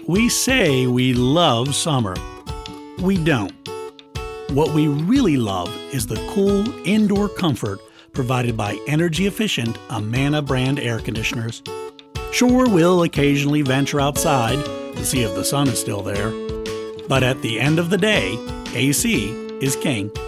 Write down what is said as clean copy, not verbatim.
We say we love summer. We don't. What we really love is the cool indoor comfort provided by energy-efficient Amana brand air conditioners. Sure, we'll occasionally venture outside to see if the sun is still there, but at the end of the day, AC is king.